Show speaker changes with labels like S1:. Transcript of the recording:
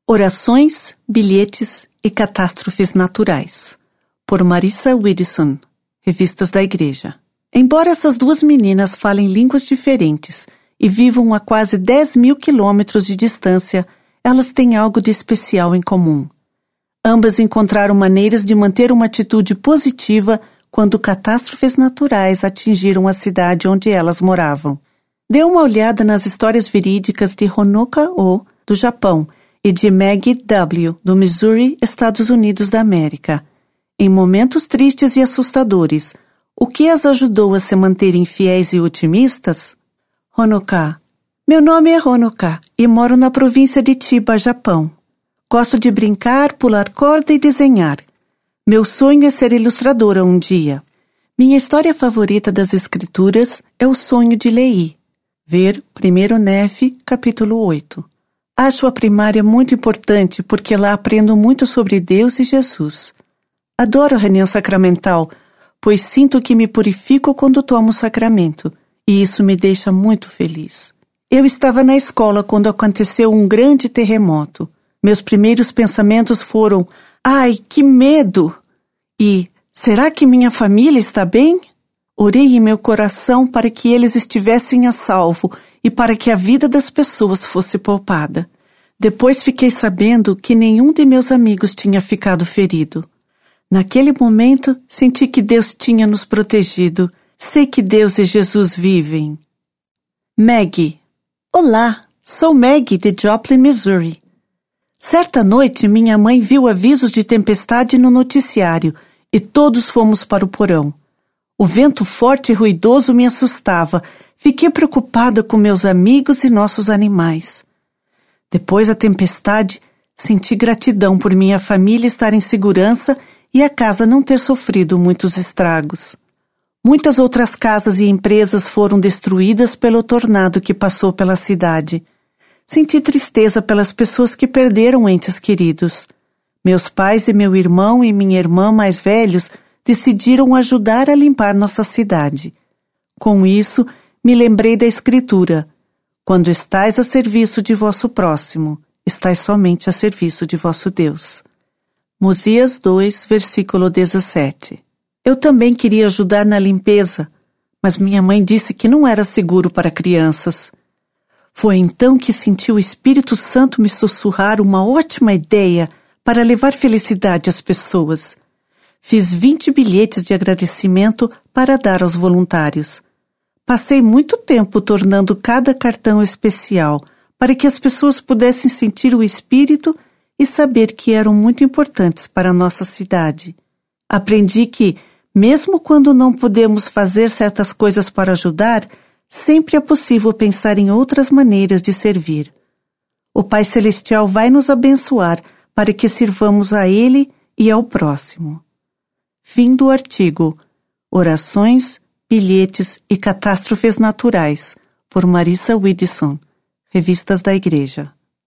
S1: Orações, bilhetes e catástrofes naturais, por Marissa Widison, Revistas da Igreja. Embora essas duas meninas falem línguas diferentes e vivam a quase 10.000 quilômetros de distância, elas têm algo de especial em comum. Ambas encontraram maneiras de manter uma atitude positiva quando catástrofes naturais atingiram a cidade onde elas moravam. Dê uma olhada nas histórias verídicas de Honoka O, do Japão, e de Maggie W., do Missouri, Estados Unidos da América. Em momentos tristes e assustadores, o que as ajudou a se manterem fiéis e otimistas? Honoka. Meu nome é Honoka e moro na província de Chiba, Japão. Gosto de brincar, pular corda e desenhar. Meu sonho é ser ilustradora um dia. Minha história favorita das escrituras é O Sonho de Leí. Ver 1 Nefe, capítulo 8. Acho a primária muito importante porque lá aprendo muito sobre Deus e Jesus. Adoro a reunião sacramental, pois sinto que me purifico quando tomo o sacramento, e isso me deixa muito feliz. Eu estava na escola quando aconteceu um grande terremoto. Meus primeiros pensamentos foram: ai, que medo! E, será que minha família está bem? Orei em meu coração para que eles estivessem a salvo e para que a vida das pessoas fosse poupada. Depois fiquei sabendo que nenhum de meus amigos tinha ficado ferido. Naquele momento, senti que Deus tinha nos protegido. Sei que Deus e Jesus vivem. Maggie. Olá, sou Maggie de Joplin, Missouri. Certa noite, minha mãe viu avisos de tempestade no noticiário e todos fomos para o porão. O vento forte e ruidoso me assustava. Fiquei preocupada com meus amigos e nossos animais. Depois da tempestade, senti gratidão por minha família estar em segurança e a casa não ter sofrido muitos estragos. Muitas outras casas e empresas foram destruídas pelo tornado que passou pela cidade. Senti tristeza pelas pessoas que perderam entes queridos. Meus pais e meu irmão e minha irmã mais velhos decidiram ajudar a limpar nossa cidade. Com isso, me lembrei da Escritura: quando estais a serviço de vosso próximo, estais somente a serviço de vosso Deus. Mosias 2, versículo 17. Eu também queria ajudar na limpeza, mas minha mãe disse que não era seguro para crianças. Foi então que senti o Espírito Santo me sussurrar uma ótima ideia para levar felicidade às pessoas. Fiz 20 bilhetes de agradecimento para dar aos voluntários. Passei muito tempo tornando cada cartão especial para que as pessoas pudessem sentir o Espírito e saber que eram muito importantes para a nossa cidade. Aprendi que, mesmo quando não podemos fazer certas coisas para ajudar, sempre é possível pensar em outras maneiras de servir. O Pai Celestial vai nos abençoar para que sirvamos a Ele e ao próximo. Fim do artigo Orações, bilhetes e catástrofes naturais, por Marissa Widison, Revistas da Igreja.